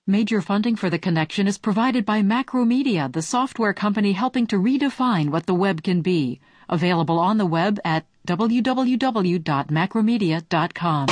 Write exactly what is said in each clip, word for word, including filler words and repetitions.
Major funding for The Connection is provided by Macromedia, the software company helping to redefine what the web can be. Available on the web at w w w dot macromedia dot com.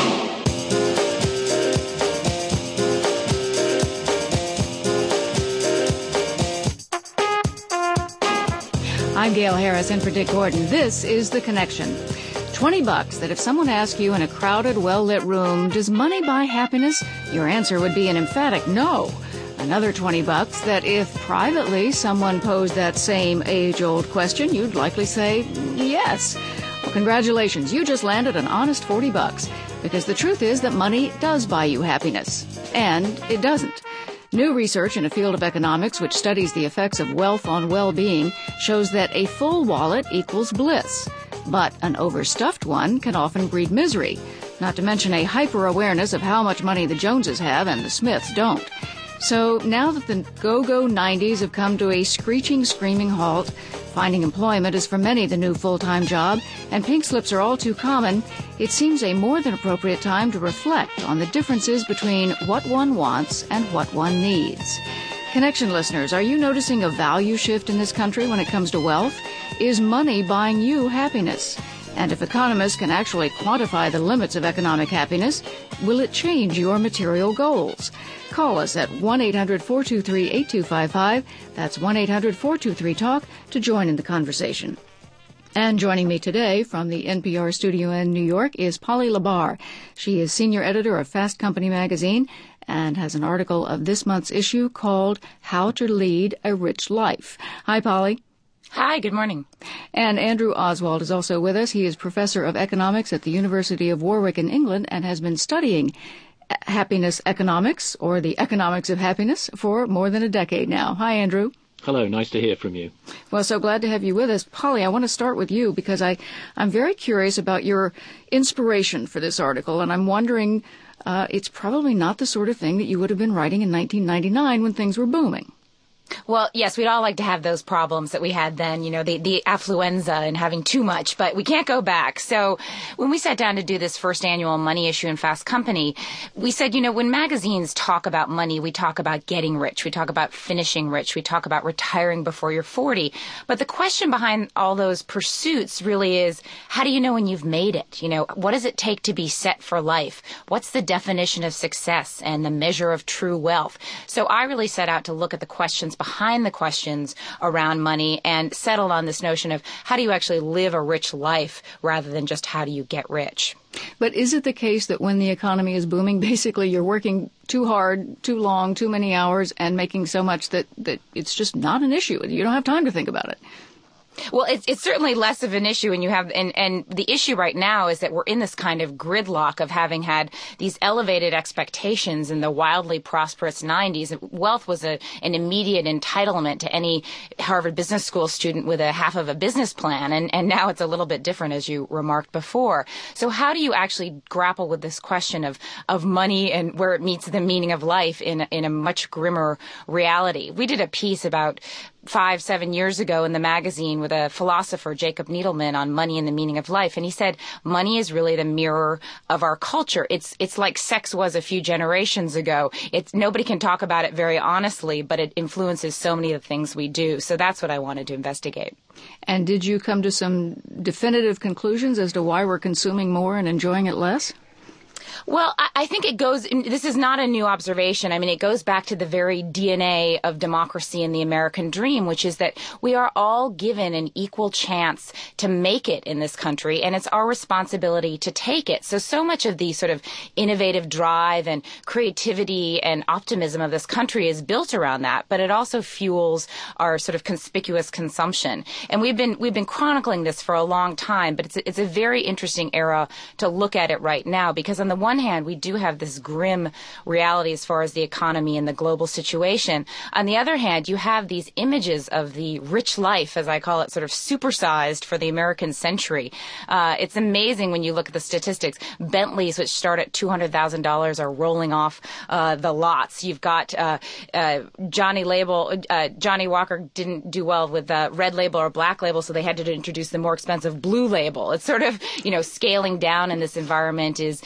I'm Gail Harris in for Dick Gordon. This is The Connection. Twenty bucks that if someone asked you in a crowded, well-lit room, does money buy happiness? Your answer would be an emphatic no. Another twenty bucks that if privately someone posed that same age-old question, you'd likely say yes. Well, congratulations, you just landed an honest forty bucks. Because the truth is that money does buy you happiness. And it doesn't. New research in a field of economics which studies the effects of wealth on well-being shows that a full wallet equals bliss. But an overstuffed one can often breed misery, not to mention a hyper-awareness of how much money the Joneses have and the Smiths don't. So now that the go-go nineties have come to a screeching, screaming halt, finding employment is for many the new full-time job, and pink slips are all too common, it seems a more than appropriate time to reflect on the differences between what one wants and what one needs. Connection listeners, are you noticing a value shift in this country when it comes to wealth? Is money buying you happiness? And if economists can actually quantify the limits of economic happiness, will it change your material goals? Call us at one eight hundred four two three eight two five five. That's one eight hundred four two three talk to join in the conversation. And joining me today from the N P R studio in New York is Polly LaBarre. She is senior editor of Fast Company magazine and has an article of this month's issue called How to Lead a Rich Life. Hi, Polly. Hi, good morning. And Andrew Oswald is also with us. He is professor of economics at the University of Warwick in England and has been studying happiness economics, or the economics of happiness, for more than a decade now. Hi, Andrew. Hello, nice to hear from you. Well, so glad to have you with us. Polly, I want to start with you because I, I'm very curious about your inspiration for this article, and I'm wondering, uh, it's probably not the sort of thing that you would have been writing in nineteen ninety-nine when things were booming. Well, yes, we'd all like to have those problems that we had then, you know, the, the affluenza and having too much, but we can't go back. So when we sat down to do this first annual money issue in Fast Company, we said, you know, when magazines talk about money, we talk about getting rich, we talk about finishing rich, we talk about retiring before you're forty. But the question behind all those pursuits really is, how do you know when you've made it? You know, what does it take to be set for life? What's the definition of success and the measure of true wealth? So I really set out to look at the questions behind the questions around money and settled on this notion of how do you actually live a rich life rather than just how do you get rich. But is it the case that when the economy is booming, basically you're working too hard, too long, too many hours and making so much that, that it's just not an issue? You don't have time to think about it. Well, it's, it's certainly less of an issue, and you have, and, and the issue right now is that we're in this kind of gridlock of having had these elevated expectations in the wildly prosperous nineties. Wealth was a, an immediate entitlement to any Harvard Business School student with a half of a business plan, and, and now it's a little bit different, as you remarked before. So how do you actually grapple with this question of, of money and where it meets the meaning of life in, in a much grimmer reality? We did a piece about five, seven years ago in the magazine with a philosopher, Jacob Needleman, on money and the meaning of life. And he said, money is really the mirror of our culture. It's, it's like sex was a few generations ago. It's, nobody can talk about it very honestly, but it influences so many of the things we do. So that's what I wanted to investigate. And did you come to some definitive conclusions as to why we're consuming more and enjoying it less? Well, I think it goes, this is not a new observation. I mean, it goes back to the very D N A of democracy and the American dream, which is that we are all given an equal chance to make it in this country, and it's our responsibility to take it. So, so much of the sort of innovative drive and creativity and optimism of this country is built around that, but it also fuels our sort of conspicuous consumption. And we've been, we've been chronicling this for a long time, but it's a, it's a very interesting era to look at it right now, because on the one hand, we do have this grim reality as far as the economy and the global situation. On the other hand, you have these images of the rich life, as I call it, sort of supersized for the American century. Uh, it's amazing when you look at the statistics. Bentleys, which start at two hundred thousand dollars, are rolling off uh, the lots. You've got uh, uh, Johnny Label, uh, Johnny Walker didn't do well with uh, red label or black label, so they had to introduce the more expensive blue label. It's sort of, you know, scaling down in this environment is uh,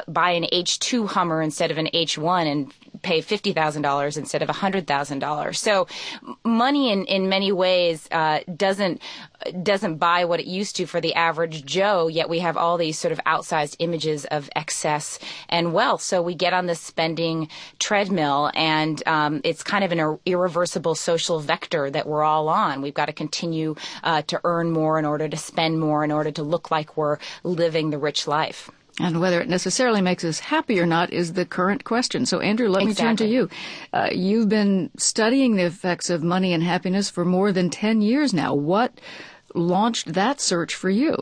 buy an H two Hummer instead of an H one and pay fifty thousand dollars instead of one hundred thousand dollars. So money in, in many ways uh, doesn't doesn't buy what it used to for the average Joe, yet we have all these sort of outsized images of excess and wealth. So we get on this spending treadmill, and um, it's kind of an ir- irreversible social vector that we're all on. We've got to continue uh, to earn more in order to spend more, in order to look like we're living the rich life. And whether it necessarily makes us happy or not is the current question. So, Andrew, let exactly. me turn to you. Uh, you've been studying the effects of money and happiness for more than ten years now. What launched that search for you?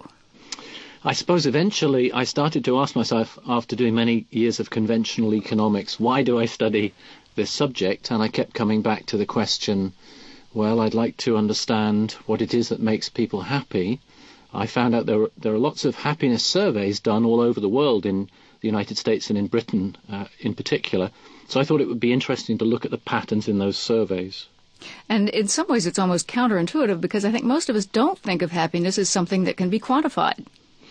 I suppose eventually I started to ask myself, after doing many years of conventional economics, why do I study this subject? And I kept coming back to the question, well, I'd like to understand what it is that makes people happy. I found out there, there are lots of happiness surveys done all over the world, in the United States and in Britain uh, in particular. So I thought it would be interesting to look at the patterns in those surveys. And in some ways it's almost counterintuitive, because I think most of us don't think of happiness as something that can be quantified.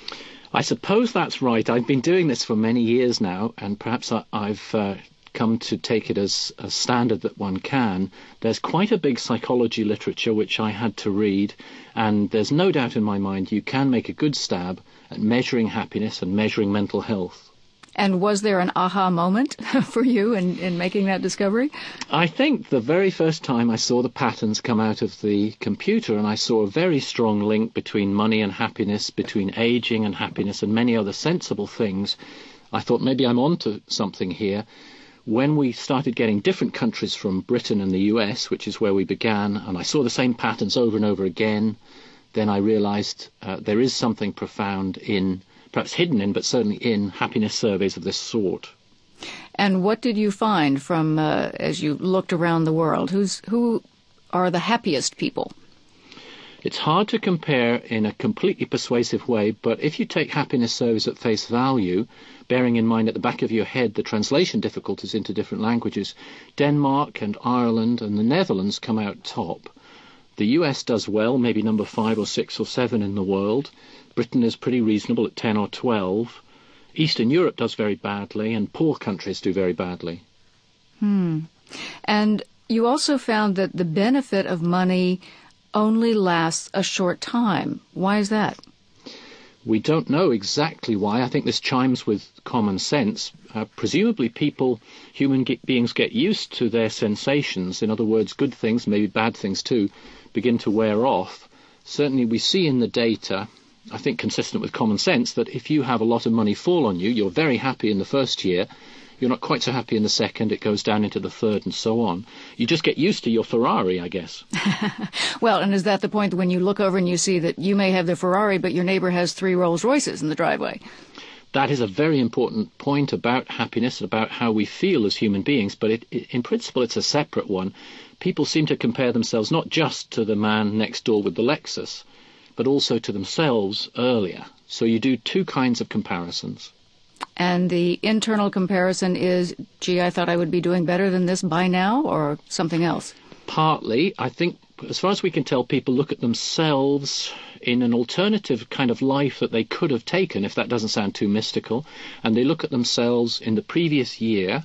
I suppose that's right. I've been doing this for many years now, and perhaps I, I've uh, come to take it as a standard that one can. There's quite a big psychology literature which I had to read, and there's no doubt in my mind you can make a good stab at measuring happiness and measuring mental health. And was there an aha moment for you in, in making that discovery? I think the very first time I saw the patterns come out of the computer, and I saw a very strong link between money and happiness, between aging and happiness, and many other sensible things, I thought maybe I'm onto something here. When we started getting different countries from Britain and the U S, which is where we began, and I saw the same patterns over and over again, then I realized uh, there is something profound in, perhaps hidden in, but certainly in, happiness surveys of this sort. And what did you find from, uh, as you looked around the world? Who's, who are the happiest people? It's hard to compare in a completely persuasive way, but if you take happiness surveys at face value, bearing in mind at the back of your head the translation difficulties into different languages, Denmark and Ireland and the Netherlands come out top. The U S does well, maybe number five or six or seven in the world. Britain is pretty reasonable at ten or twelve. Eastern Europe does very badly, and poor countries do very badly. Hmm. And you also found that the benefit of money only lasts a short time. Why is that? We don't know exactly why. I think this chimes with common sense. Uh, presumably people, human ge- beings get used to their sensations. In other words, good things, maybe bad things too, begin to wear off. Certainly we see in the data, I think consistent with common sense, that if you have a lot of money fall on you, you're very happy in the first year, you're not quite so happy in the second, it goes down into the third and so on. You just get used to your Ferrari, I guess. Well, and is that the point when you look over and you see that you may have the Ferrari, but your neighbor has three Rolls Royces in the driveway? That is a very important point about happiness, about how we feel as human beings, but it, it, in principle it's a separate one. People seem to compare themselves not just to the man next door with the Lexus, but also to themselves earlier. So you do two kinds of comparisons. And the internal comparison is, gee, I thought I would be doing better than this by now, or something else? Partly. I think, as far as we can tell, people look at themselves in an alternative kind of life that they could have taken, if that doesn't sound too mystical, and they look at themselves in the previous year,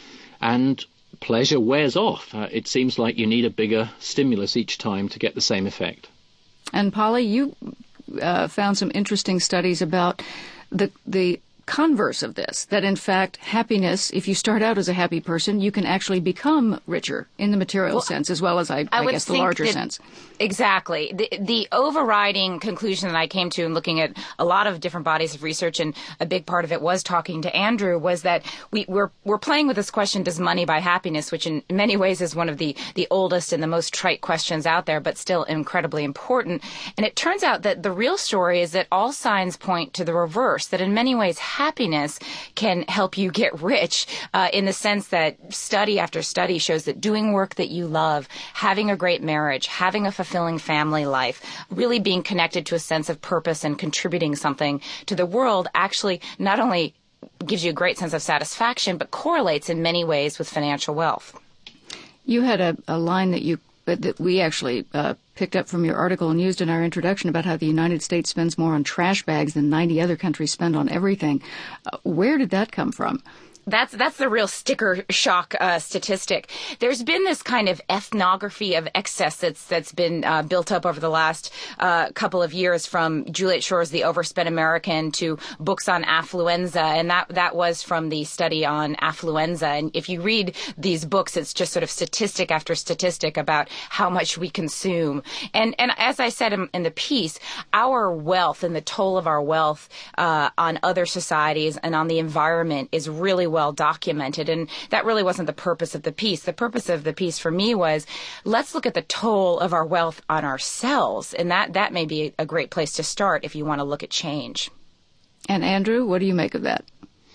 and pleasure wears off. Uh, it seems like you need a bigger stimulus each time to get the same effect. And Polly, you uh, found some interesting studies about the the converse of this, that in fact happiness, if you start out as a happy person, you can actually become richer in the material well, sense as well as, I, I, I guess, the larger that, sense. Exactly. The, the overriding conclusion that I came to in looking at a lot of different bodies of research, and a big part of it was talking to Andrew, was that we, we're, we're playing with this question, does money buy happiness, which in many ways is one of the, the oldest and the most trite questions out there, but still incredibly important. And it turns out that the real story is that all signs point to the reverse, that in many ways happiness can help you get rich, uh, in the sense that study after study shows that doing work that you love, having a great marriage, having a fulfilling family life, really being connected to a sense of purpose and contributing something to the world actually not only gives you a great sense of satisfaction, but correlates in many ways with financial wealth. You had a, a line that you that we actually uh, picked up from your article and used in our introduction about how the United States spends more on trash bags than ninety other countries spend on everything. Uh, where did that come from? That's that's the real sticker shock uh, statistic. There's been this kind of ethnography of excess that's that's been uh, built up over the last uh, couple of years, from Juliet Schor's The Overspent American to books on affluenza, and that that was from the study on affluenza. And if you read these books, it's just sort of statistic after statistic about how much we consume. And and as I said in, in the piece, our wealth and the toll of our wealth uh, on other societies and on the environment is really well documented, and that really wasn't the purpose of the piece. The purpose of the piece for me was, let's look at the toll of our wealth on ourselves, and that, that may be a great place to start if you want to look at change. And Andrew, what do you make of that?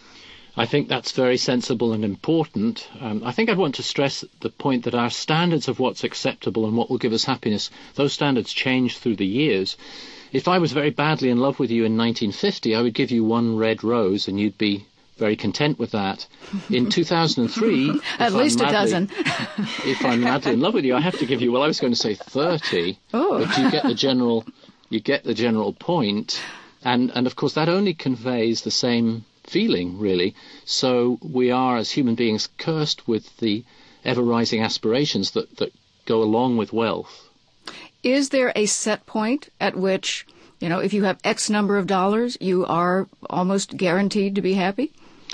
I think that's very sensible and important. Um, I think I'd want to stress the point that our standards of what's acceptable and what will give us happiness, those standards change through the years. If I was very badly in love with you in nineteen fifty, I would give you one red rose and you'd be very content with that. In two thousand three, at least madly, a dozen. If I'm madly in love with you, I have to give you, well, I was going to say thirty, oh. but you get the general, you get the general point. And, and of course, that only conveys the same feeling, really. So we are, as human beings, cursed with the ever-rising aspirations that, that go along with wealth. Is there a set point at which, you know, if you have X number of dollars, you are almost guaranteed to be happy?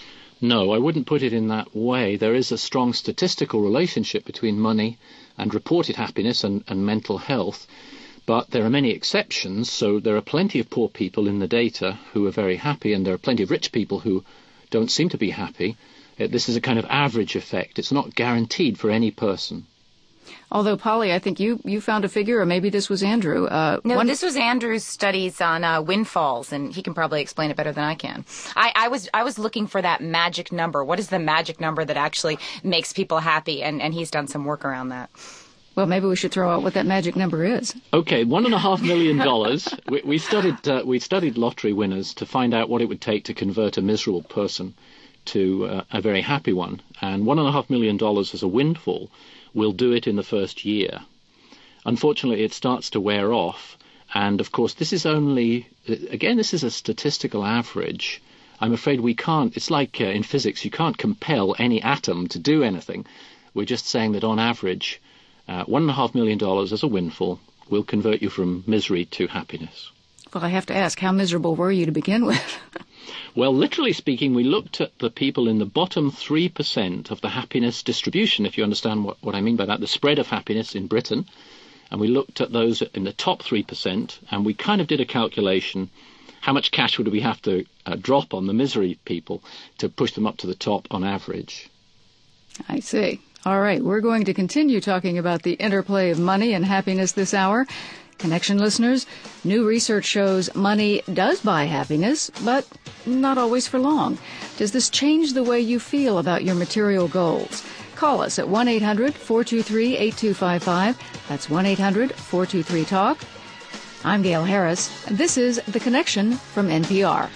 No, I wouldn't put it in that way. There is a strong statistical relationship between money and reported happiness and, and mental health, but there are many exceptions. So there are plenty of poor people in the data who are very happy, and there are plenty of rich people who don't seem to be happy. This is a kind of average effect. It's not guaranteed for any person. Although, Polly, I think you, you found a figure, or maybe this was Andrew. Uh, no, one... this was Andrew's studies on uh, windfalls, and he can probably explain it better than I can. I, I was I was looking for that magic number. What is the magic number that actually makes people happy? And, and he's done some work around that. Well, maybe we should throw out what that magic number is. Okay, one and a half million dollars. we, we studied uh, we studied lottery winners to find out what it would take to convert a miserable person to uh, a very happy one, and one and a half million dollars as a windfall will do it in the first year. Unfortunately, it starts to wear off, and of course, this is only, again, this is a statistical average. I'm afraid we can't, it's like uh, in physics, you can't compel any atom to do anything. We're just saying that on average, uh, one and a half million dollars as a windfall will convert you from misery to happiness. Well, I have to ask, how miserable were you to begin with? Well, literally speaking, we looked at the people in the bottom three percent of the happiness distribution, if you understand what, what I mean by that, the spread of happiness in Britain. And we looked at those in the top three percent, and we kind of did a calculation. How much cash would we have to uh, drop on the misery people to push them up to the top on average? I see. All right, we're going to continue talking about the interplay of money and happiness this hour. Connection listeners, new research shows money does buy happiness, but not always for long. Does this change the way you feel about your material goals? Call us at one eight hundred four two three eight two five five. That's one eight hundred four two three talk. I'm Gail Harris. This is The Connection from N P R.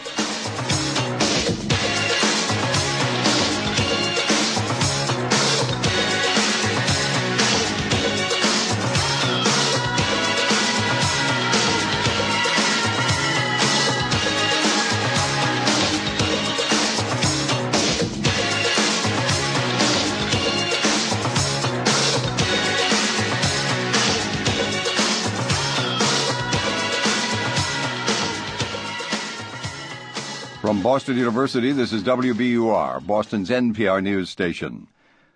From Boston University, this is W B U R, Boston's N P R news station.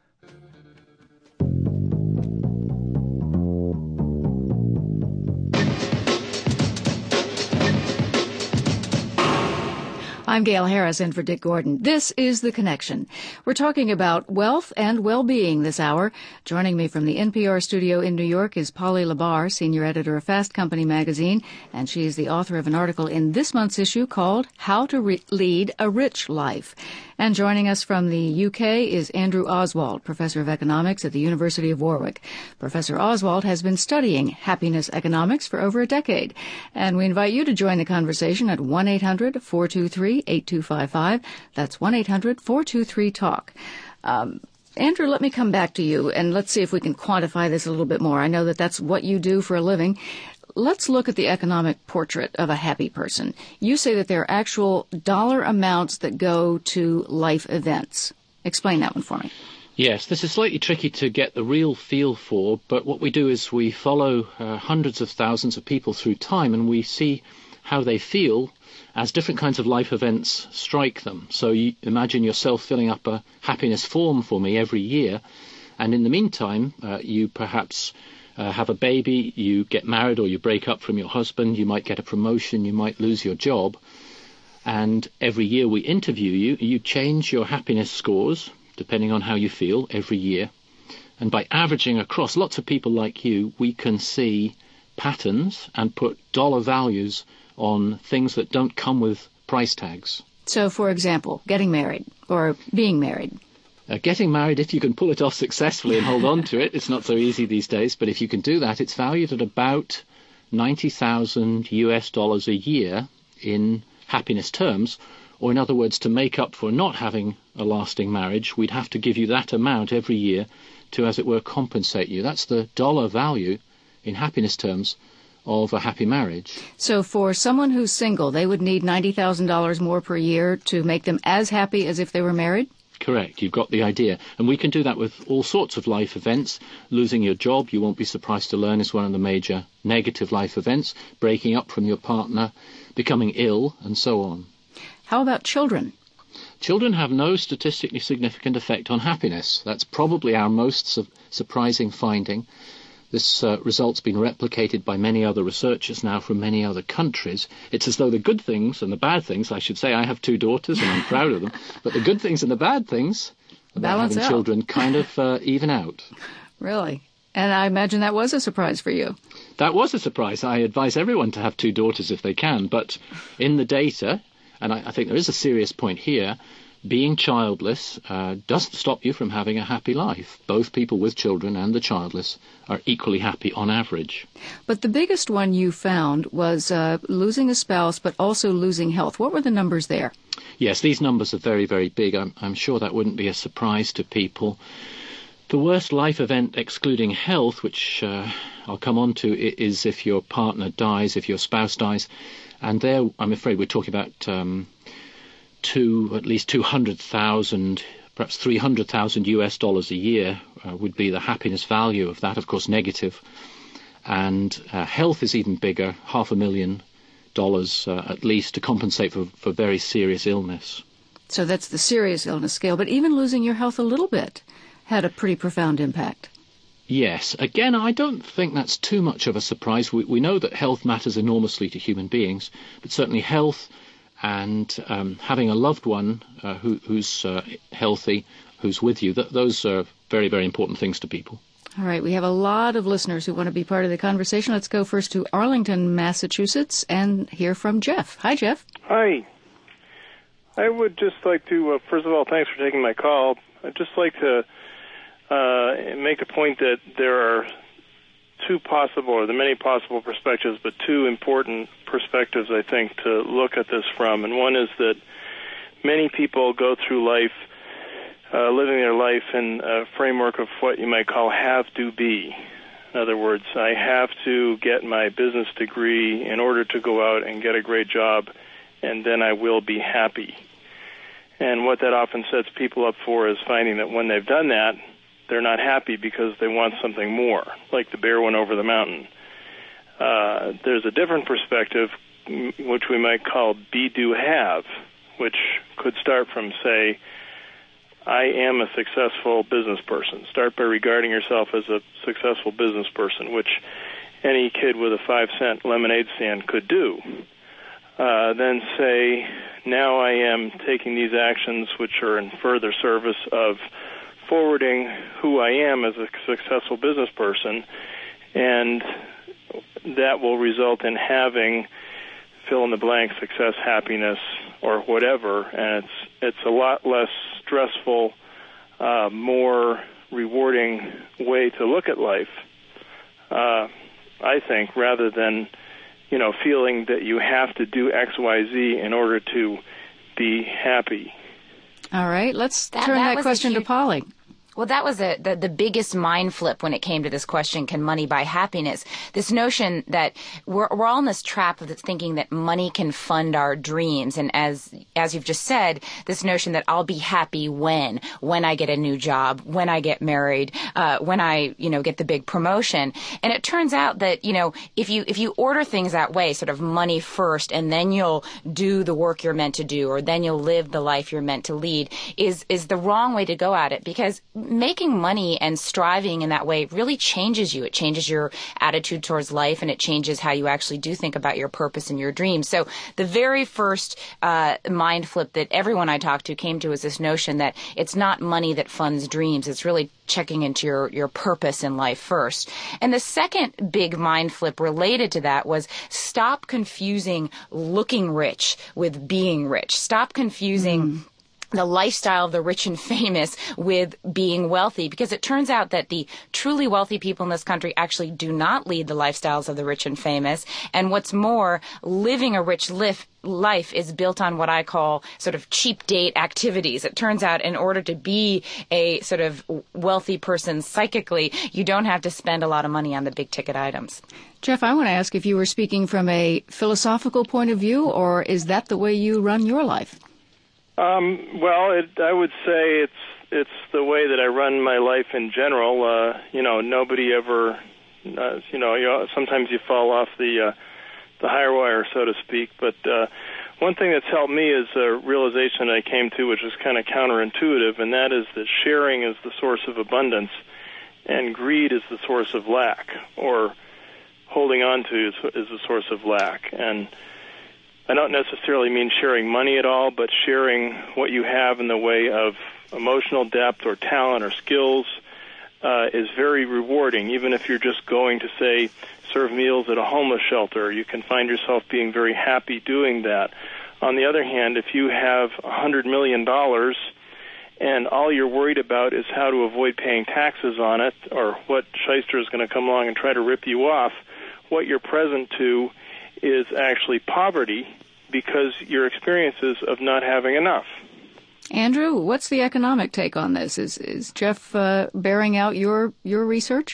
I'm Gail Harris in for Dick Gordon. This is The Connection. We're talking about wealth and well-being this hour. Joining me from the N P R studio in New York is Polly LaBarre, senior editor of Fast Company magazine, and she is the author of an article in this month's issue called How to Re- Lead a Rich Life. And joining us from the U K is Andrew Oswald, professor of economics at the University of Warwick. Professor Oswald has been studying happiness economics for over a decade, and we invite you to join the conversation at one eight hundred four two three eight two five five. That's one eight hundred four two three talk. Um, Andrew, let me come back to you, and let's see if we can quantify this a little bit more. I know that that's what you do for a living. Let's look at the economic portrait of a happy person. You say that there are actual dollar amounts that go to life events. Explain that one for me. Yes, this is slightly tricky to get the real feel for, but what we do is we follow uh, hundreds of thousands of people through time, and we see how they feel as different kinds of life events strike them. So you imagine yourself filling up a happiness form for me every year, and in the meantime, uh, you perhaps uh, have a baby, you get married or you break up from your husband, you might get a promotion, you might lose your job, and every year we interview you, you change your happiness scores depending on how you feel every year. And by averaging across lots of people like you, we can see patterns and put dollar values on things that don't come with price tags. So, for example, getting married or being married. Uh, getting married, if you can pull it off successfully and hold on to it, it's not so easy these days, but if you can do that, it's valued at about ninety thousand U S dollars a year in happiness terms. Or in other words, to make up for not having a lasting marriage, we'd have to give you that amount every year to, as it were, compensate you. That's the dollar value in happiness terms of a happy marriage. So for someone who's single, they would need ninety thousand dollars more per year to make them as happy as if they were married? Correct. You've got the idea. And we can do that with all sorts of life events. Losing your job, you won't be surprised to learn, is one of the major negative life events. Breaking up from your partner, becoming ill, and so on. How about children? Children have no statistically significant effect on happiness. That's probably our most su- surprising finding. This uh, result's been replicated by many other researchers now from many other countries. It's as though the good things and the bad things, I should say, I have two daughters and I'm proud of them, but the good things and the bad things about Balance having out. children kind of uh, even out. Really? And I imagine that was a surprise for you. That was a surprise. I advise everyone to have two daughters if they can, but in the data, and I, I think there is a serious point here, being childless uh, doesn't stop you from having a happy life. Both people with children and the childless are equally happy on average. But the biggest one you found was uh, losing a spouse, but also losing health. What were the numbers there? Yes, these numbers are very, very big. I'm, I'm sure that wouldn't be a surprise to people. The worst life event excluding health, which uh, I'll come on to, is if your partner dies, if your spouse dies. And there, I'm afraid we're talking about um, two, at least two hundred thousand, perhaps three hundred thousand U S dollars a year uh, would be the happiness value of that, of course negative. And uh, health is even bigger, half a million dollars uh, at least to compensate for, for very serious illness. So that's the serious illness scale. But even losing your health a little bit had a pretty profound impact. Yes. Again, I don't think that's too much of a surprise. We, we know that health matters enormously to human beings, but certainly health and um, having a loved one uh, who, who's uh, healthy, who's with you, th- those are very, very important things to people. All right, we have a lot of listeners who want to be part of the conversation. Let's go first to Arlington, Massachusetts, and hear from Jeff. Hi, Jeff. Hi. I would just like to, uh, first of all, thanks for taking my call. I'd just like to uh, make the point that there are two possible, or the many possible perspectives, but two important perspectives, I think, to look at this from. And one is that many people go through life uh, living their life in a framework of what you might call have-to-be. In other words, I have to get my business degree in order to go out and get a great job, and then I will be happy. And what that often sets people up for is finding that when they've done that, they're not happy because they want something more, like the bear went over the mountain. Uh, there's a different perspective, which we might call be-do-have, which could start from, say, I am a successful business person. Start by regarding yourself as a successful business person, which any kid with a five-cent lemonade stand could do. Uh, then say, now I am taking these actions which are in further service of forwarding who I am as a successful business person, and that will result in having fill-in-the-blank success, happiness, or whatever, and it's it's a lot less stressful, uh, more rewarding way to look at life, uh, I think, rather than, you know, feeling that you have to do X, Y, Z in order to be happy. All right, let's That- turn that that, was a question to huge- Polly. Well, that was a, the, the biggest mind flip when it came to this question, can money buy happiness? This notion that we're, we're all in this trap of thinking that money can fund our dreams. And as as you've just said, this notion that I'll be happy when, when I get a new job, when I get married, uh, when I, you know, get the big promotion. And it turns out that, you know, if you, if you order things that way, sort of money first, and then you'll do the work you're meant to do, or then you'll live the life you're meant to lead, is, is the wrong way to go at it, because making money and striving in that way really changes you. It changes your attitude towards life, and it changes how you actually do think about your purpose and your dreams. So the very first uh, mind flip that everyone I talked to came to is this notion that it's not money that funds dreams. It's really checking into your, your purpose in life first. And the second big mind flip related to that was stop confusing looking rich with being rich. Stop confusing mm. the lifestyle of the rich and famous with being wealthy, because it turns out that the truly wealthy people in this country actually do not lead the lifestyles of the rich and famous. And what's more, living a rich life life is built on what I call sort of cheap date activities. It turns out in order to be a sort of wealthy person psychically, you don't have to spend a lot of money on the big ticket items. Jeff, I want to ask if you were speaking from a philosophical point of view, or is that the way you run your life? Um, well, it, I would say it's it's the way that I run my life in general. Uh, you know, nobody ever, uh, you know, you, sometimes you fall off the uh, the higher wire, so to speak. But uh, one thing that's helped me is a realization I came to, which is kind of counterintuitive, and that is that sharing is the source of abundance, and greed is the source of lack, or holding on to is, is the source of lack. And I don't necessarily mean sharing money at all, but sharing what you have in the way of emotional depth or talent or skills uh, is very rewarding. Even if you're just going to, say, serve meals at a homeless shelter, you can find yourself being very happy doing that. On the other hand, if you have one hundred million dollars and all you're worried about is how to avoid paying taxes on it, or what shyster is going to come along and try to rip you off, what you're present to is actually poverty, because your experiences of not having enough. Andrew, what's the economic take on this? Is is Jeff uh, bearing out your your research?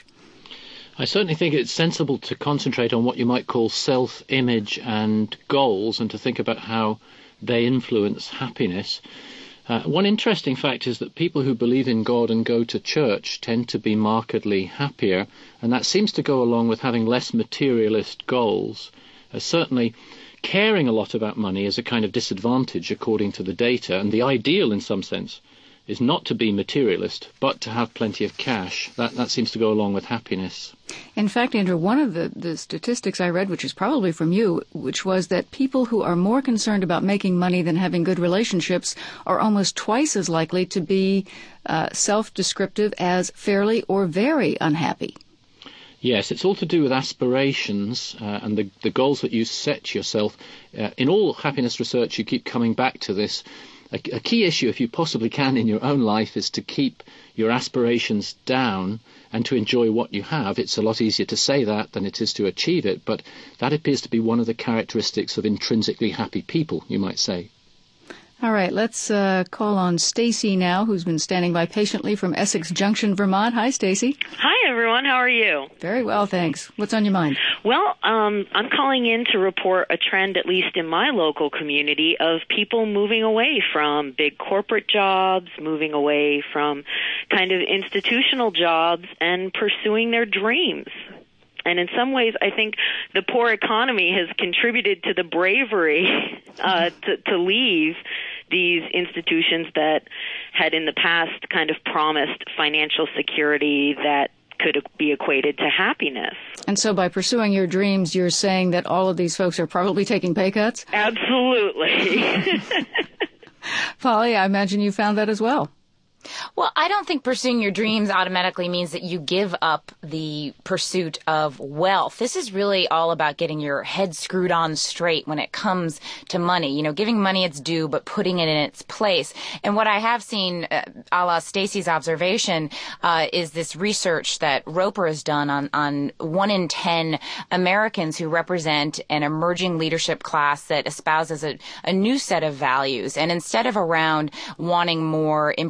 I certainly think it's sensible to concentrate on what you might call self-image and goals, and to think about how they influence happiness. Uh, one interesting fact is that people who believe in God and go to church tend to be markedly happier, and that seems to go along with having less materialist goals. Uh, certainly, caring a lot about money is a kind of disadvantage according to the data, and the ideal in some sense is not to be materialist, but to have plenty of cash. That that seems to go along with happiness. In fact, Andrew, one of the, the statistics I read, which is probably from you, which was that people who are more concerned about making money than having good relationships are almost twice as likely to be uh, self-descriptive as fairly or very unhappy. Yes, it's all to do with aspirations uh, and the, the goals that you set yourself. Uh, in all happiness research, you keep coming back to this. A, a key issue, if you possibly can in your own life, is to keep your aspirations down and to enjoy what you have. It's a lot easier to say that than it is to achieve it, but that appears to be one of the characteristics of intrinsically happy people, you might say. All right, let's uh, call on Stacy now, who's been standing by patiently from Essex Junction, Vermont. Hi, Stacy. Hi, everyone. How are you? Very well, thanks. What's on your mind? Well, um, I'm calling in to report a trend, at least in my local community, of people moving away from big corporate jobs, moving away from kind of institutional jobs, and pursuing their dreams. And in some ways, I think the poor economy has contributed to the bravery uh, to, to leave these institutions that had in the past kind of promised financial security that could be equated to happiness. And so by pursuing your dreams, you're saying that all of these folks are probably taking pay cuts? Absolutely. Polly, I imagine you found that as well. Well, I don't think pursuing your dreams automatically means that you give up the pursuit of wealth. This is really all about getting your head screwed on straight when it comes to money. You know, giving money its due, but putting it in its place. And what I have seen, uh, a la Stacy's observation, uh, is this research that Roper has done on, on one in ten Americans who represent an emerging leadership class that espouses a, a new set of values. And instead of around wanting more, impressing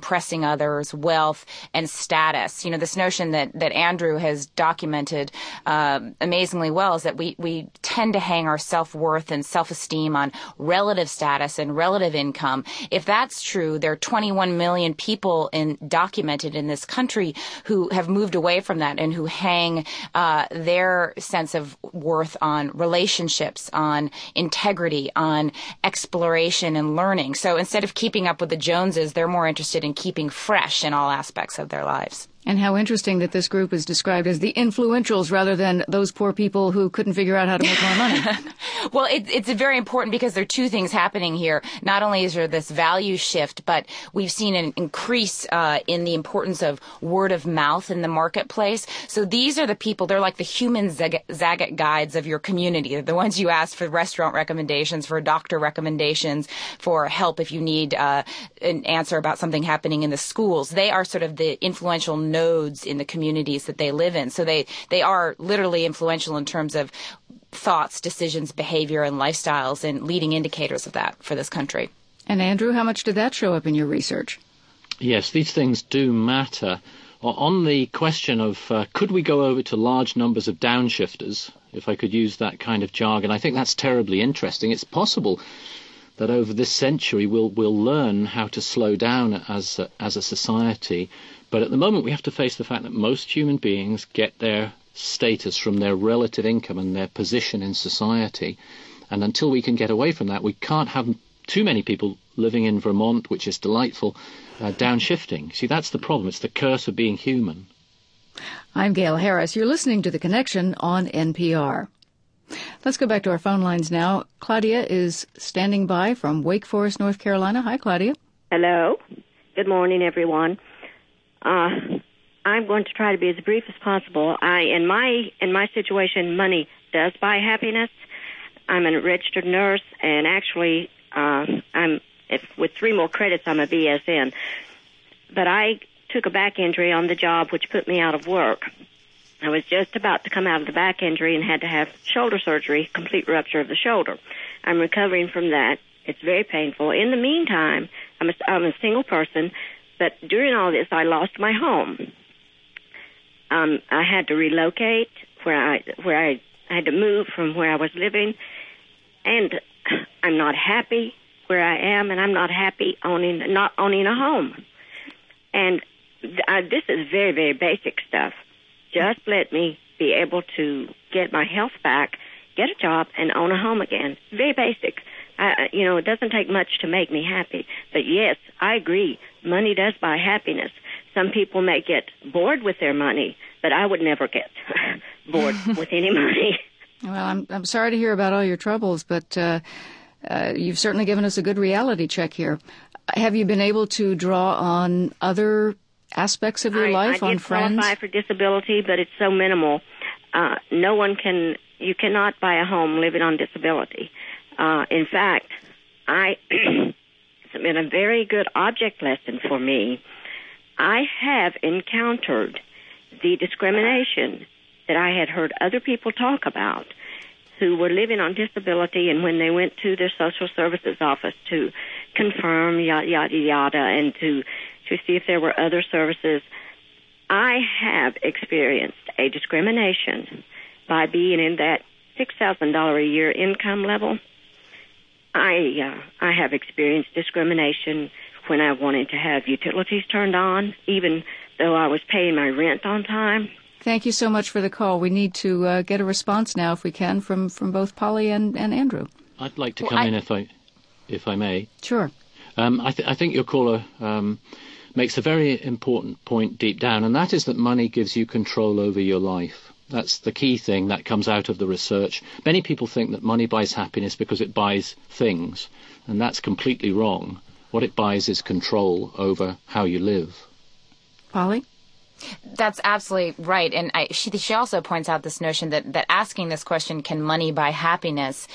others, wealth, and status. You know, this notion that, that Andrew has documented uh, amazingly well is that we, we tend to hang our self-worth and self-esteem on relative status and relative income. If that's true, there are twenty-one million people in, documented in this country who have moved away from that and who hang uh, their sense of worth on relationships, on integrity, on exploration and learning. So instead of keeping up with the Joneses, they're more interested in keeping fresh in all aspects of their lives. And how interesting that this group is described as the influentials rather than those poor people who couldn't figure out how to make more money. Well, it, it's very important because there are two things happening here. Not only is there this value shift, but we've seen an increase uh, in the importance of word of mouth in the marketplace. So these are the people, they're like the human Zag- Zagat guides of your community. They're the ones you ask for restaurant recommendations, for doctor recommendations, for help if you need uh, an answer about something happening in the schools. They are sort of the influential nodes in the communities that they live in. So they, they are literally influential in terms of thoughts, decisions, behavior, and lifestyles, and leading indicators of that for this country. And Andrew, how much did that show up in your research? Yes, these things do matter. On the question of uh, could we go over to large numbers of downshifters, if I could use that kind of jargon, I think that's terribly interesting. It's possible that over this century we'll we'll learn how to slow down as a, as a society. But at the moment we have to face the fact that most human beings get their status from their relative income and their position in society. And until we can get away from that, we can't have too many people living in Vermont, which is delightful, uh, downshifting. See, that's the problem. It's the curse of being human. I'm Gail Harris. You're listening to The Connection on N P R. Let's go back to our phone lines now. Claudia is standing by from Wake Forest, North Carolina. Hi, Claudia. Hello. Good morning, everyone. Uh, I'm going to try to be as brief as possible. I, in my in my situation, money does buy happiness. I'm a registered nurse, and actually, uh, I'm if, with three more credits, I'm a B S N. But I took a back injury on the job, which put me out of work. I was just about to come out of the back injury and had to have shoulder surgery, complete rupture of the shoulder. I'm recovering from that. It's very painful. In the meantime, I'm a, I'm a single person, but during all this, I lost my home. Um, I had to relocate where I where I, I had to move from where I was living, and I'm not happy where I am, and I'm not happy owning not owning a home. And th- I, this is very, very basic stuff. Just let me be able to get my health back, get a job, and own a home again. Very basic. I, you know, it doesn't take much to make me happy. But yes, I agree. Money does buy happiness. Some people may get bored with their money, but I would never get bored with any money. Well, I'm I'm sorry to hear about all your troubles, but uh, uh, you've certainly given us a good reality check here. Have you been able to draw on other aspects of your I, life, I on did friends? qualify for disability, but it's so minimal. Uh, no one can, you cannot buy a home living on disability. Uh, in fact, I, it's been a very good object lesson for me. I have encountered the discrimination that I had heard other people talk about who were living on disability, and when they went to their social services office to confirm yada, yada, yada, and to, to see if there were other services, I have experienced a discrimination by being in that six thousand dollars a year income level. I uh, I have experienced discrimination when I wanted to have utilities turned on, even though I was paying my rent on time. Thank you so much for the call. We need to uh, get a response now, if we can, from, from both Polly and, and Andrew. I'd like to Well, come I- in if I if I may. Sure. Um, I, th- I think your caller um, makes a very important point deep down, and that is that money gives you control over your life. That's the key thing that comes out of the research. Many people think that money buys happiness because it buys things, and that's completely wrong. What it buys is control over how you live. Polly? That's absolutely right. And I, she, she also points out this notion that, that asking this question, can money buy happiness,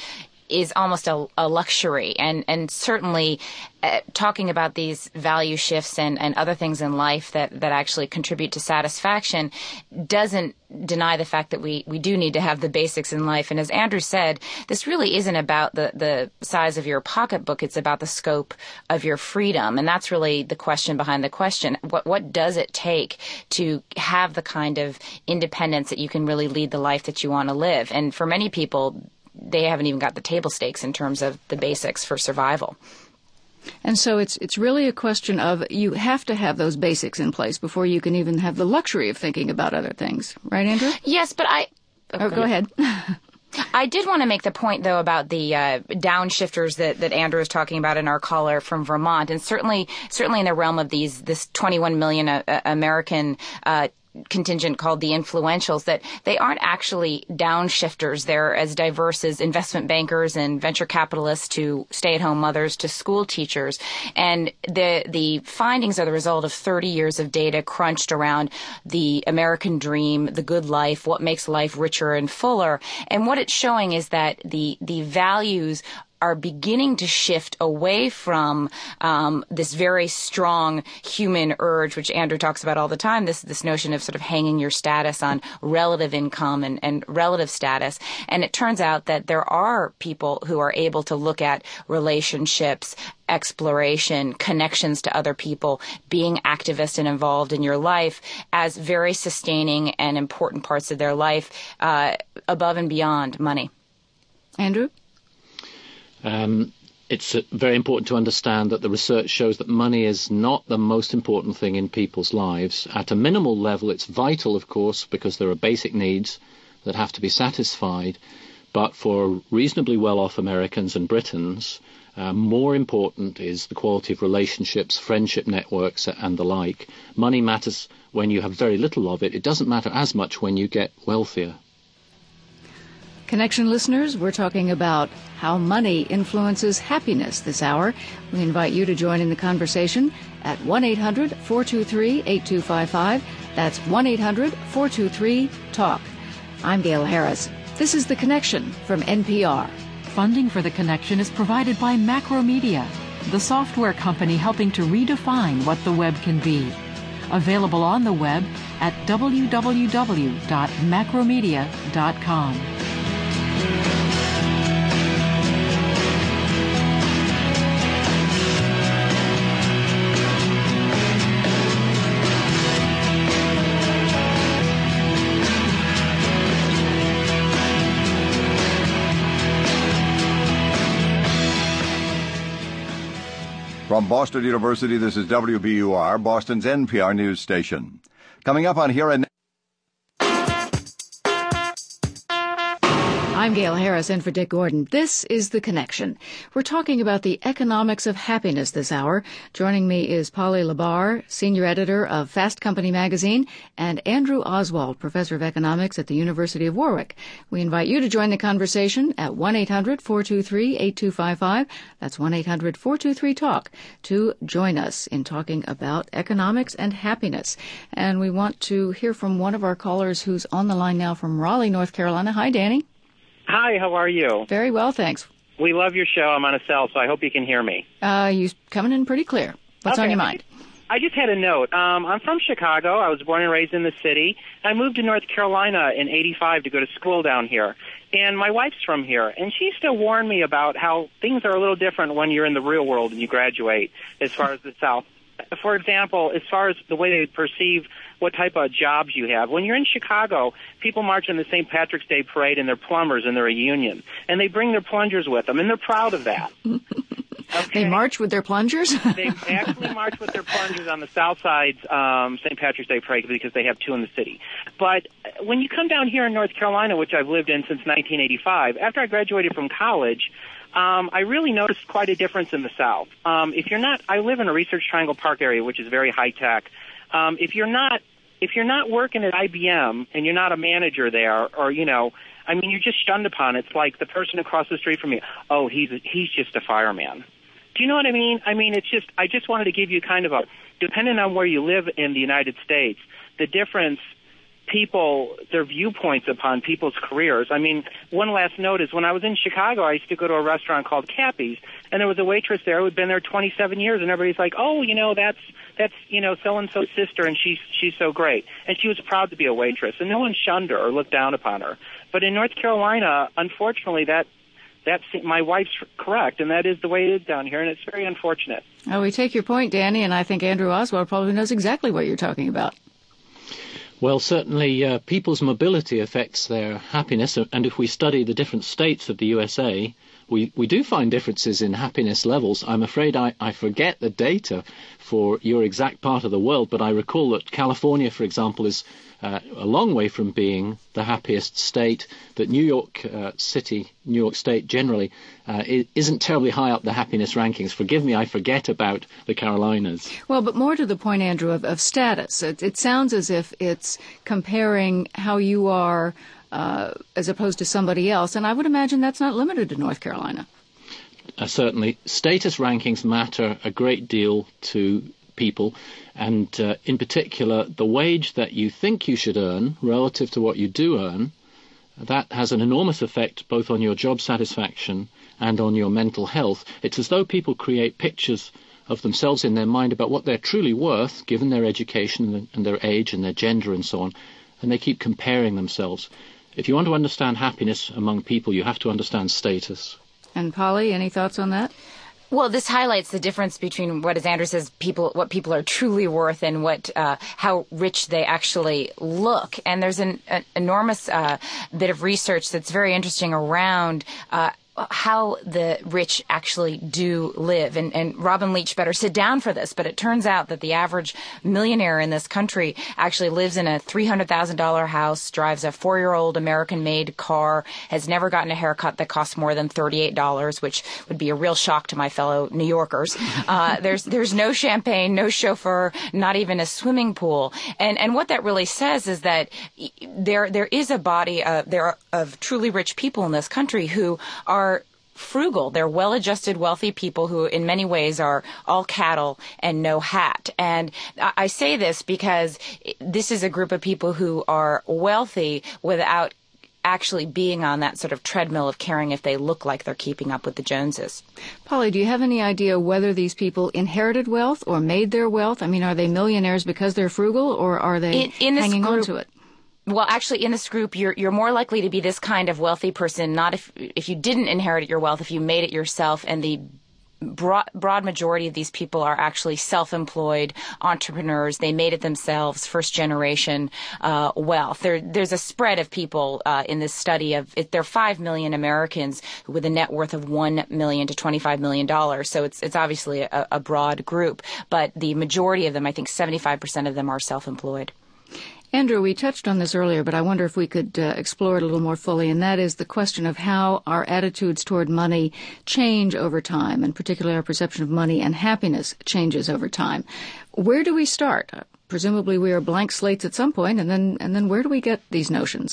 is almost a, a luxury. And, and certainly uh, talking about these value shifts and, and other things in life that, that actually contribute to satisfaction doesn't deny the fact that we, we do need to have the basics in life. And as Andrew said, this really isn't about the, the size of your pocketbook. It's about the scope of your freedom. And that's really the question behind the question. What, what does it take to have the kind of independence that you can really lead the life that you want to live? And for many people, they haven't even got the table stakes in terms of the basics for survival. And so it's it's really a question of you have to have those basics in place before you can even have the luxury of thinking about other things. Right, Andrew? Yes, but I... Oh, oh go ahead. I did want to make the point, though, about the uh, downshifters that, that Andrew was talking about in our caller from Vermont. And certainly certainly in the realm of these this twenty-one million uh, American uh contingent called the influentials, that they aren't actually downshifters. They're as diverse as investment bankers and venture capitalists to stay-at-home mothers to school teachers. And the the findings are the result of thirty years of data crunched around the American dream, the good life, what makes life richer and fuller. And what it's showing is that the the values are beginning to shift away from um, this very strong human urge, which Andrew talks about all the time, this this notion of sort of hanging your status on relative income and, and relative status. And it turns out that there are people who are able to look at relationships, exploration, connections to other people, being activist and involved in your life as very sustaining and important parts of their life uh, above and beyond money. Andrew? Um, it's uh, very important to understand that the research shows that money is not the most important thing in people's lives. At a minimal level, it's vital, of course, because there are basic needs that have to be satisfied. But for reasonably well-off Americans and Britons, uh, more important is the quality of relationships, friendship networks, and the like. Money matters when you have very little of it. It doesn't matter as much when you get wealthier. Connection listeners, we're talking about how money influences happiness this hour. We invite you to join in the conversation at one eight hundred four two three eight two five five. That's one eight hundred four two three talk. I'm Gail Harris. This is The Connection from N P R. Funding for The Connection is provided by Macromedia, the software company helping to redefine what the web can be. Available on the web at w w w dot macromedia dot com. From Boston University, this is W B U R, Boston's N P R news station. Coming up on Here and I'm Gail Harris in for Dick Gordon. This is The Connection. We're talking about the economics of happiness this hour. Joining me is Polly Labar, senior editor of Fast Company magazine, and Andrew Oswald, professor of economics at the University of Warwick. We invite you to join the conversation at one eight hundred four two three eight two five five. That's one eight hundred four two three talk to join us in talking about economics and happiness. And we want to hear from one of our callers who's on the line now from Raleigh, North Carolina. Hi, Danny. Hi, how are you? Very well, thanks. We love your show. I'm on a cell, so I hope you can hear me. Uh, you coming in pretty clear. What's okay. on your mind? I just had a note. Um, I'm from Chicago. I was born and raised in the city. I moved to North Carolina in eighty-five to go to school down here. And my wife's from here, and she still warned me about how things are a little different when you're in the real world and you graduate as far as the South. For example, as far as the way they perceive what type of jobs you have. When you're in Chicago, people march in the Saint Patrick's Day parade, and they're plumbers, and they're a union. And they bring their plungers with them, and they're proud of that. Okay. They march with their plungers? They actually march with their plungers on the South Side's um, Saint Patrick's Day parade because they have two in the city. But when you come down here in North Carolina, which I've lived in since nineteen eighty-five, after I graduated from college, Um, I really noticed quite a difference in the South. Um, if you're not, I live in a Research Triangle Park area, which is very high tech. Um, if you're not, if you're not working at I B M and you're not a manager there, or you know, I mean, you're just shunned upon. It's like the person across the street from you. Oh, he's he's just a fireman. Do you know what I mean? I mean, it's just. I just wanted to give you kind of a, depending on where you live in the United States, the difference people, their viewpoints upon people's careers. I mean, one last note is when I was in Chicago, I used to go to a restaurant called Cappy's, and there was a waitress there who had been there twenty-seven years, and everybody's like, oh, you know, that's, that's you know, so-and-so's sister, and she's, she's so great. And she was proud to be a waitress, and no one shunned her or looked down upon her. But in North Carolina, unfortunately, that that's my wife's correct, and that is the way it is down here, and it's very unfortunate. Oh, we take your point, Danny, and I think Andrew Oswald probably knows exactly what you're talking about. Well, certainly uh, people's mobility affects their happiness, and if we study the different states of the U S A, we, we do find differences in happiness levels. I'm afraid I, I forget the data for your exact part of the world, but I recall that California, for example, is uh, a long way from being the happiest state, that New York uh, City, New York State generally, uh, isn't terribly high up the happiness rankings. Forgive me, I forget about the Carolinas. Well, but more to the point, Andrew, of, of status. It, it sounds as if it's comparing how you are uh, as opposed to somebody else, and I would imagine that's not limited to North Carolina. Uh, certainly. Status rankings matter a great deal to people, and uh, in particular, the wage that you think you should earn relative to what you do earn, that has an enormous effect both on your job satisfaction and on your mental health. It's as though people create pictures of themselves in their mind about what they're truly worth, given their education and their age and their gender and so on, and they keep comparing themselves. If you want to understand happiness among people, you have to understand status. And Polly, any thoughts on that? Well, this highlights the difference between what, as Andrew says, people, what people are truly worth and what, uh, how rich they actually look. And there's an, an enormous uh, bit of research that's very interesting around uh, how the rich actually do live. And, and Robin Leach better sit down for this, but it turns out that the average millionaire in this country actually lives in a three hundred thousand dollars house, drives a four-year-old American-made car, has never gotten a haircut that costs more than thirty-eight dollars, which would be a real shock to my fellow New Yorkers. Uh, there's there's no champagne, no chauffeur, not even a swimming pool. And and what that really says is that there there is a body of, there are, of truly rich people in this country who are frugal. They're well-adjusted, wealthy people who in many ways are all cattle and no hat. And I say this because this is a group of people who are wealthy without actually being on that sort of treadmill of caring if they look like they're keeping up with the Joneses. Polly, do you have any idea whether these people inherited wealth or made their wealth? I mean, are they millionaires because they're frugal, or are they in, in hanging group, on to it? Well, actually, in this group, you're you're more likely to be this kind of wealthy person, not if if you didn't inherit your wealth, if you made it yourself. And the broad, broad majority of these people are actually self-employed entrepreneurs. They made it themselves, first-generation uh, wealth. There, there's a spread of people uh, in this study of it, there are five million Americans with a net worth of one million to twenty-five million dollars. So it's it's obviously a, a broad group, but the majority of them, I think seventy-five percent of them, are self-employed. Andrew, we touched on this earlier, but I wonder if we could uh, explore it a little more fully, and that is the question of how our attitudes toward money change over time, and particularly our perception of money and happiness changes over time. Where do we start? Uh, presumably we are blank slates at some point, and then and then where do we get these notions?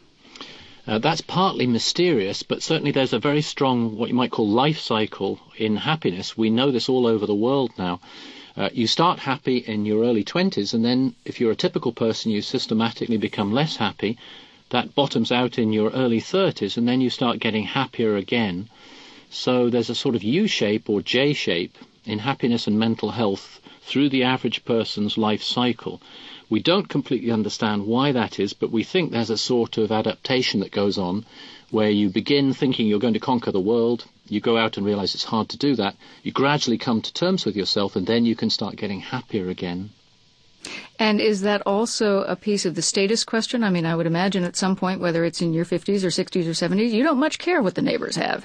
Uh, that's partly mysterious, but certainly there's a very strong, what you might call, life cycle in happiness. We know this all over the world now. Uh, you start happy in your early twenties, and then if you're a typical person, you systematically become less happy. That bottoms out in your early thirties, and then you start getting happier again. So there's a sort of U-shape or J-shape in happiness and mental health through the average person's life cycle. We don't completely understand why that is, but we think there's a sort of adaptation that goes on where you begin thinking you're going to conquer the world. You go out and realize it's hard to do that. You gradually come to terms with yourself, and then you can start getting happier again. And is that also a piece of the status question? I mean, I would imagine at some point, whether it's in your fifties or sixties or seventies, you don't much care what the neighbors have.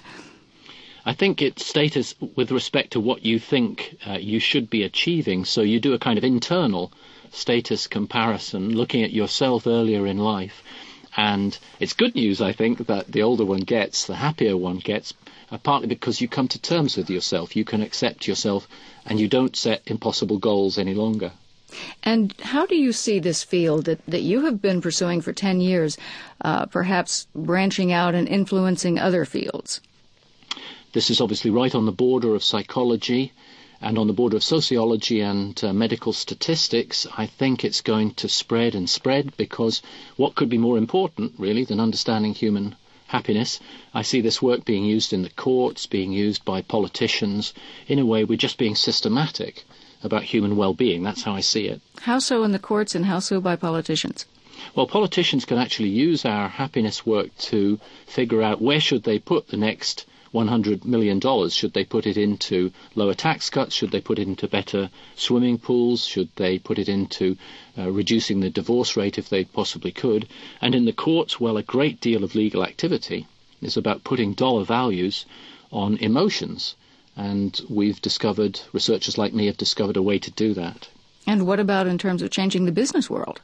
I think it's status with respect to what you think uh, you should be achieving. So you do a kind of internal status comparison, looking at yourself earlier in life. And it's good news, I think, that the older one gets, the happier one gets, uh, partly because you come to terms with yourself. You can accept yourself, and you don't set impossible goals any longer. And how do you see this field that, that you have been pursuing for ten years, uh, perhaps branching out and influencing other fields? This is obviously right on the border of psychology And on the border of sociology and uh, medical statistics, I think it's going to spread and spread, because what could be more important, really, than understanding human happiness? I see this work being used in the courts, being used by politicians. In a way, we're just being systematic about human well-being. That's how I see it. How so in the courts and how so by politicians? Well, politicians can actually use our happiness work to figure out where should they put the next one hundred million dollars. Should they put it into lower tax cuts? Should they put it into better swimming pools? Should they put it into uh, reducing the divorce rate if they possibly could? And in the courts, well, a great deal of legal activity is about putting dollar values on emotions. And we've discovered, researchers like me have discovered a way to do that. And what about in terms of changing the business world?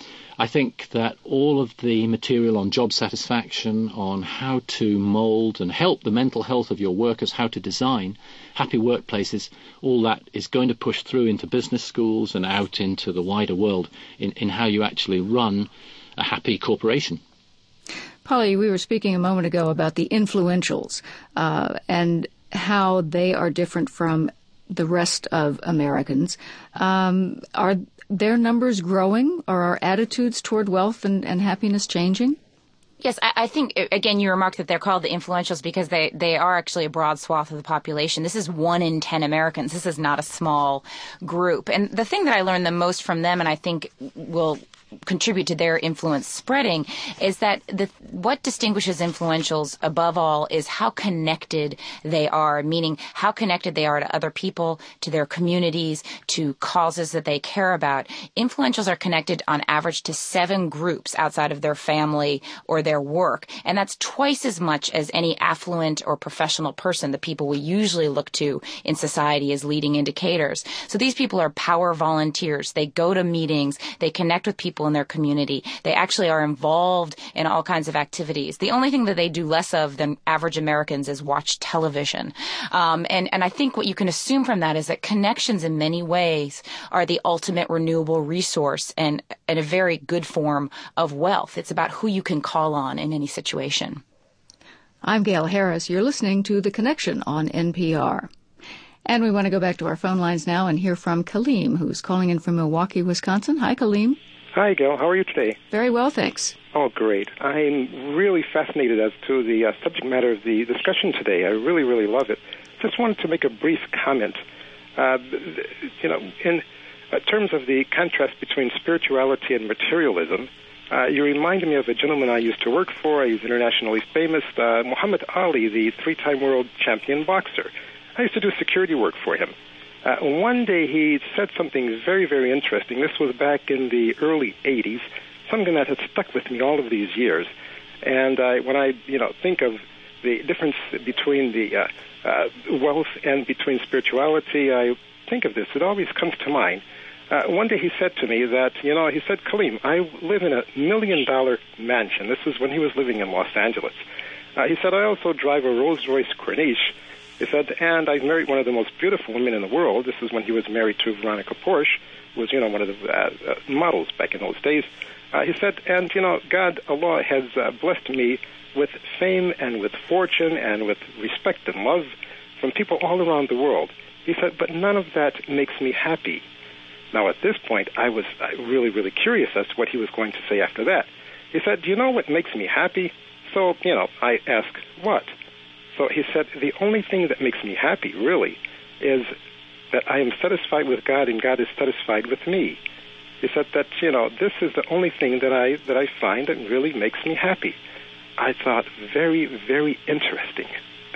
I think that all of the material on job satisfaction, on how to mould and help the mental health of your workers, how to design happy workplaces, all that is going to push through into business schools and out into the wider world in, in how you actually run a happy corporation. Polly, we were speaking a moment ago about the influentials uh, and how they are different from the rest of Americans. Um, are their numbers growing, or are attitudes toward wealth and, and happiness changing? Yes, I, I think, again, you remarked that they're called the influentials because they, they are actually a broad swath of the population. This is one in ten Americans. This is not a small group. And the thing that I learned the most from them, and I think will contribute to their influence spreading, is that the what distinguishes influentials above all is how connected they are, meaning how connected they are to other people, to their communities, to causes that they care about. Influentials are connected on average to seven groups outside of their family or their work, and that's twice as much as any affluent or professional person, the people we usually look to in society as leading indicators. So these people are power volunteers. They go to meetings, they connect with people in their community. They actually are involved in all kinds of activities. The only thing that they do less of than average Americans is watch television. Um, and, and I think what you can assume from that is that connections in many ways are the ultimate renewable resource and, and a very good form of wealth. It's about who you can call on in any situation. I'm Gail Harris. You're listening to The Connection on N P R. And we want to go back to our phone lines now and hear from Kaleem, who's calling in from Milwaukee, Wisconsin. Hi, Kaleem. Hi, Gail. How are you today? Very well, thanks. Oh, great. I'm really fascinated as to the uh, subject matter of the discussion today. I really, really love it. Just wanted to make a brief comment. Uh, you know, in uh, terms of the contrast between spirituality and materialism, uh, you reminded me of a gentleman I used to work for. He's internationally famous, uh, Muhammad Ali, the three-time world champion boxer. I used to do security work for him. Uh, one day he said something very, very interesting. This was back in the early eighties, something that has stuck with me all of these years. And uh, when I, you know, think of the difference between the uh, uh, wealth and between spirituality, I think of this. It always comes to mind. Uh, one day he said to me that, you know, he said, Kaleem, I live in a million-dollar mansion. This was when he was living in Los Angeles. Uh, he said, I also drive a Rolls-Royce Corniche. He said, and I married one of the most beautiful women in the world. This is when he was married to Veronica Porsche, who was, you know, one of the uh, uh, models back in those days. Uh, he said, and, you know, God, Allah, has uh, blessed me with fame and with fortune and with respect and love from people all around the world. He said, but none of that makes me happy. Now, at this point, I was uh, really, really curious as to what he was going to say after that. He said, do you know what makes me happy? So, you know, I asked, what? So he said, the only thing that makes me happy, really, is that I am satisfied with God and God is satisfied with me. He said that, you know, this is the only thing that I that I find that really makes me happy. I thought, very, very interesting.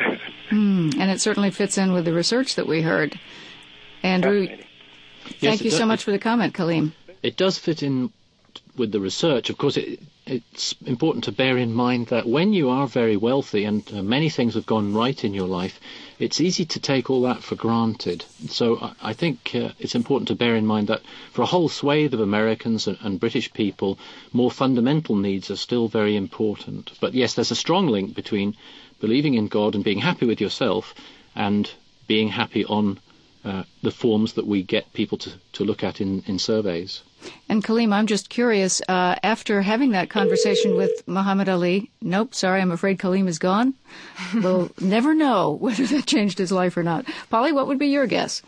mm, and it certainly fits in with the research that we heard. Andrew, thank yes, you does, so much for the comment, Kaleem. It does fit in with the research. Of course, it, it's important to bear in mind that when you are very wealthy and uh, many things have gone right in your life, it's easy to take all that for granted. So I, I think uh, it's important to bear in mind that for a whole swathe of Americans and, and British people, more fundamental needs are still very important. But yes, there's a strong link between believing in God and being happy with yourself and being happy on uh, the forms that we get people to, to look at in, in surveys. And Kaleem, I'm just curious, uh, after having that conversation with Muhammad Ali, nope, sorry, I'm afraid Kaleem is gone. We'll never know whether that changed his life or not. Polly, what would be your guess?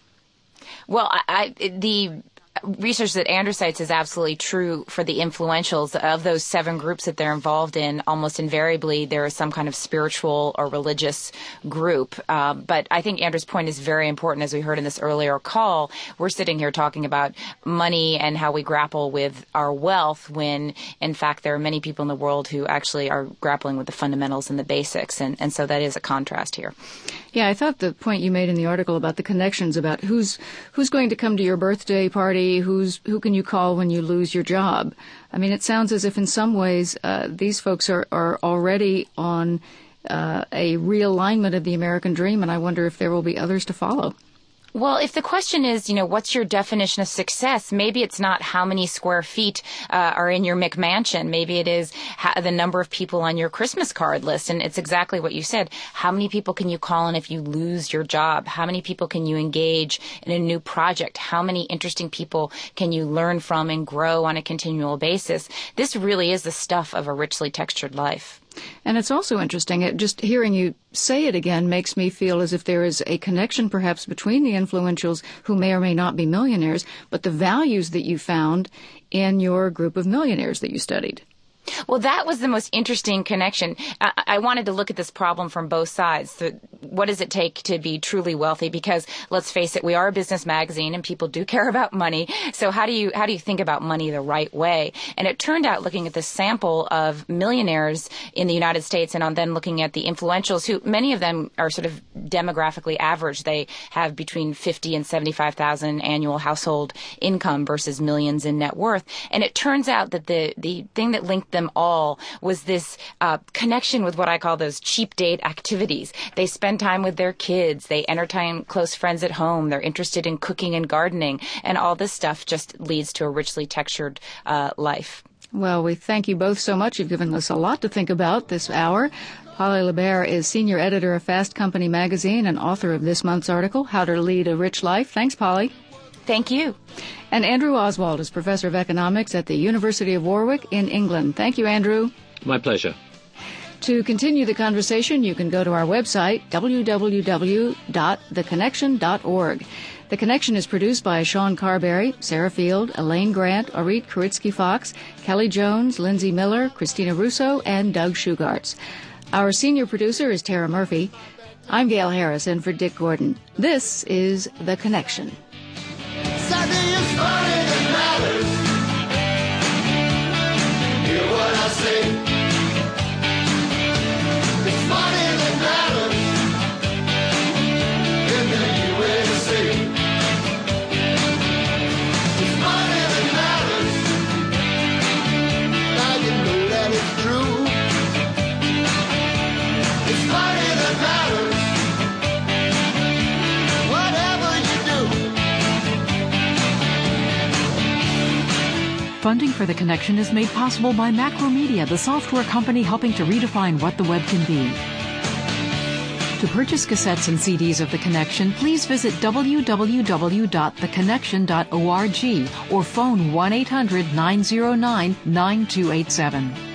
Well, I, I, the research that Andrew cites is absolutely true for the influentials. Of those seven groups that they're involved in, almost invariably there is some kind of spiritual or religious group. Uh, but I think Andrew's point is very important. As we heard in this earlier call, we're sitting here talking about money and how we grapple with our wealth when, in fact, there are many people in the world who actually are grappling with the fundamentals and the basics. And, and so that is a contrast here. Yeah, I thought the point you made in the article about the connections, about who's who's going to come to your birthday party, who's who can you call when you lose your job. I mean, it sounds as if in some ways uh, these folks are, are already on uh, a realignment of the American dream, and I wonder if there will be others to follow. Well, if the question is, you know, what's your definition of success, maybe it's not how many square feet uh, are in your McMansion. Maybe it is ha- the number of people on your Christmas card list. And it's exactly what you said. How many people can you call in if you lose your job? How many people can you engage in a new project? How many interesting people can you learn from and grow on a continual basis? This really is the stuff of a richly textured life. And it's also interesting, it, just hearing you say it again makes me feel as if there is a connection perhaps between the influentials who may or may not be millionaires, but the values that you found in your group of millionaires that you studied. Well, that was the most interesting connection. I, I wanted to look at this problem from both sides. So what does it take to be truly wealthy? Because let's face it, we are a business magazine and people do care about money. So how do you how do you think about money the right way? And it turned out, looking at this sample of millionaires in the United States and on then looking at the influentials, who many of them are sort of demographically average. They have between fifty and seventy-five thousand annual household income versus millions in net worth. And it turns out that the the thing that linked them all was this uh, connection with what I call those cheap date activities. They spend time with their kids. They entertain close friends at home. They're interested in cooking and gardening. And all this stuff just leads to a richly textured uh, life. Well, we thank you both so much. You've given us a lot to think about this hour. Polly LaBelle is senior editor of Fast Company magazine and author of this month's article, How to Lead a Rich Life. Thanks, Polly. Thank you. And Andrew Oswald is professor of economics at the University of Warwick in England. Thank you, Andrew. My pleasure. To continue the conversation, you can go to our website, w w w dot the connection dot org. The Connection is produced by Sean Carberry, Sarah Field, Elaine Grant, Orit Kuritsky-Fox, Kelly Jones, Lindsay Miller, Christina Russo, and Doug Shugarts. Our senior producer is Tara Murphy. I'm Gail Harris, in for Dick Gordon. This is The Connection. Something is funny that matters. Hear what I say. It's money that matters in the U S A. It's money that matters. Now you know that it's true. It's money that matters. Whatever you do. Funding for The Connection is made possible by Macromedia, the software company helping to redefine what the web can be. To purchase cassettes and C Ds of The Connection, please visit w w w dot the connection dot org or phone one eight hundred nine zero nine nine two eight seven.